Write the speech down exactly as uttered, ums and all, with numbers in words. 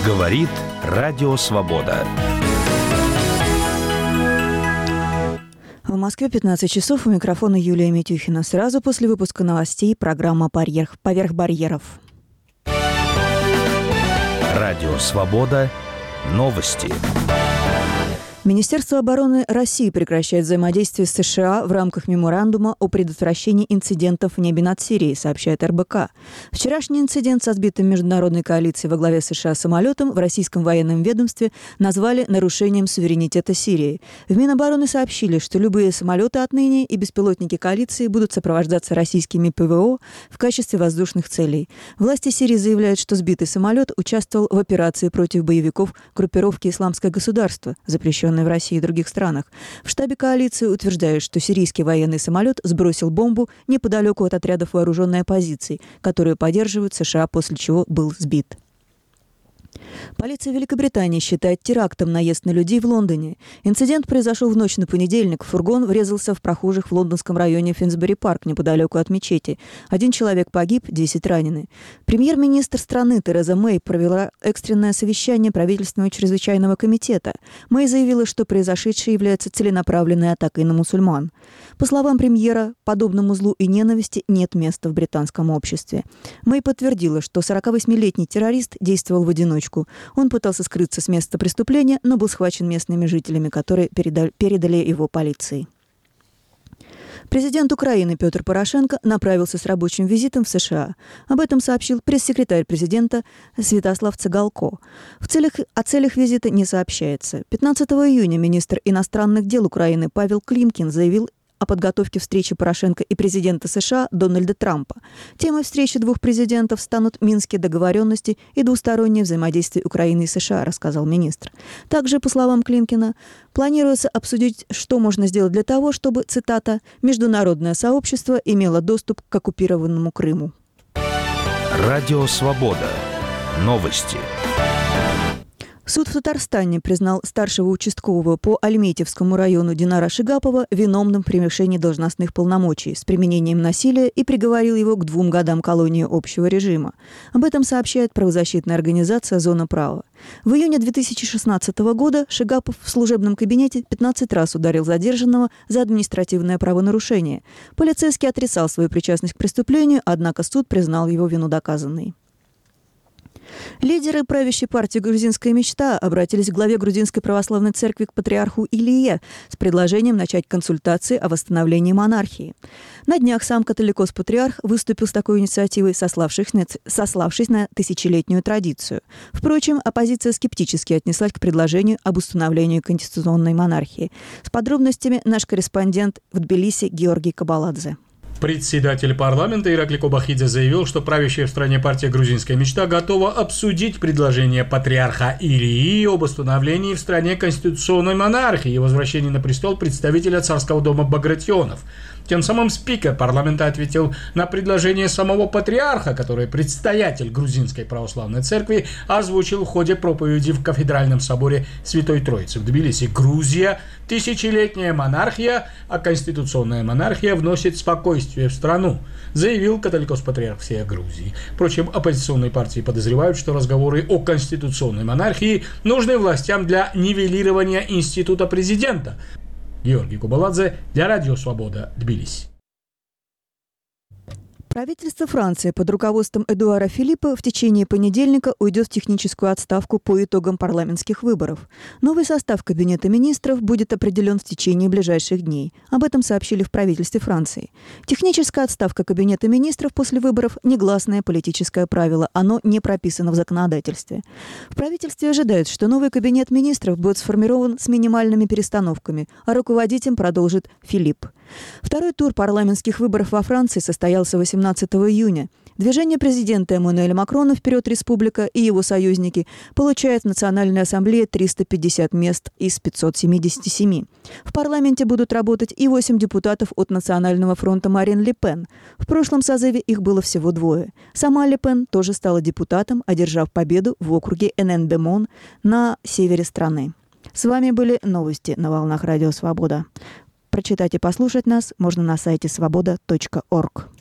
Говорит Радио Свобода. В Москве пятнадцать часов, у микрофона Юлия Митюхина. Сразу после выпуска новостей программа «Поверх барьеров». Радио Свобода. Новости. Министерство обороны России прекращает взаимодействие с США в рамках меморандума о предотвращении инцидентов в небе над Сирией, сообщает эр бэ ка. Вчерашний инцидент со сбитым международной коалицией во главе США самолетом в российском военном ведомстве назвали нарушением суверенитета Сирии. В Минобороны сообщили, что любые самолеты отныне и беспилотники коалиции будут сопровождаться российскими пэ вэ о в качестве воздушных целей. Власти Сирии заявляют, что сбитый самолет участвовал в операции против боевиков группировки «Исламское государство», запрещенной в России и других странах. В штабе коалиции утверждают, что сирийский военный самолет сбросил бомбу неподалеку от отрядов вооруженной оппозиции, которые поддерживают США, после чего был сбит. Полиция Великобритании считает терактом наезд на людей в Лондоне. Инцидент произошел в ночь на понедельник. Фургон врезался в прохожих в лондонском районе Финсбери-парк, неподалеку от мечети. Один человек погиб, десять ранены. Премьер-министр страны Тереза Мэй провела экстренное совещание правительственного чрезвычайного комитета. Мэй заявила, что произошедшее является целенаправленной атакой на мусульман. По словам премьера, подобному злу и ненависти нет места в британском обществе. Мэй подтвердила, что сорокавосьмилетний террорист действовал в одиночку. Он пытался скрыться с места преступления, но был схвачен местными жителями, которые передали, передали его полиции. Президент Украины Петр Порошенко направился с рабочим визитом в США. Об этом сообщил пресс-секретарь президента Святослав Цыгалко. В целях, о целях визита не сообщается. пятнадцатого июня министр иностранных дел Украины Павел Климкин заявил о подготовке встречи Порошенко и президента США Дональда Трампа. Темой встречи двух президентов станут минские договоренности и двустороннее взаимодействие Украины и США, рассказал министр. Также, по словам Климкина, планируется обсудить, что можно сделать для того, чтобы, цитата, «международное сообщество имело доступ к оккупированному Крыму». Радио Свобода. Новости. Суд в Татарстане признал старшего участкового по Альметьевскому району Динара Шигапова виновным в превышении должностных полномочий с применением насилия и приговорил его к двум годам колонии общего режима. Об этом сообщает правозащитная организация «Зона права». В июне две тысячи шестнадцатого года Шигапов в служебном кабинете пятнадцать раз ударил задержанного за административное правонарушение. Полицейский отрицал свою причастность к преступлению, однако суд признал его вину доказанной. Лидеры правящей партии «Грузинская мечта» обратились к главе Грузинской православной церкви, к патриарху Илье, с предложением начать консультации о восстановлении монархии. На днях сам католикос-патриарх выступил с такой инициативой, сославшись на, сославшись на тысячелетнюю традицию. Впрочем, оппозиция скептически отнеслась к предложению об установлении конституционной монархии. С подробностями наш корреспондент в Тбилиси Георгий Кабаладзе. Председатель парламента Ираклий Кобахидзе заявил, что правящая в стране партия «Грузинская мечта» готова обсудить предложение патриарха Ильи об установлении в стране конституционной монархии и возвращении на престол представителя царского дома Багратионов. Тем самым спикер парламента ответил на предложение самого патриарха, которое предстоятель Грузинской православной церкви озвучил в ходе проповеди в кафедральном соборе Святой Троицы в Тбилиси. Грузия – тысячелетняя монархия, а конституционная монархия вносит спокойствие в страну, заявил католикос-патриарх всей Грузии. Впрочем, оппозиционные партии подозревают, что разговоры о конституционной монархии нужны властям для нивелирования института президента. Георгий Кабаладзе для Радио Свобода, Тбилиси. Правительство Франции под руководством Эдуара Филиппа в течение понедельника уйдет в техническую отставку по итогам парламентских выборов. Новый состав Кабинета министров будет определен в течение ближайших дней. Об этом сообщили в правительстве Франции. Техническая отставка Кабинета министров после выборов – негласное политическое правило. Оно не прописано в законодательстве. В правительстве ожидают, что новый Кабинет министров будет сформирован с минимальными перестановками, а руководить им продолжит Филипп. Второй тур парламентских выборов во Франции состоялся восемнадцатого июня. Движение президента Эммануэля Макрона «Вперед, Республика» и его союзники получают в Национальной ассамблее триста пятьдесят мест из пятисот семидесяти семи. В парламенте будут работать и восемь депутатов от Национального фронта Марин Ле Пен. В прошлом созыве их было всего двое. Сама Ле Пен тоже стала депутатом, одержав победу в округе Энен-де-Мон на севере страны. С вами были новости на волнах Радио Свобода. Прочитать и послушать нас можно на сайте свобода точка орг.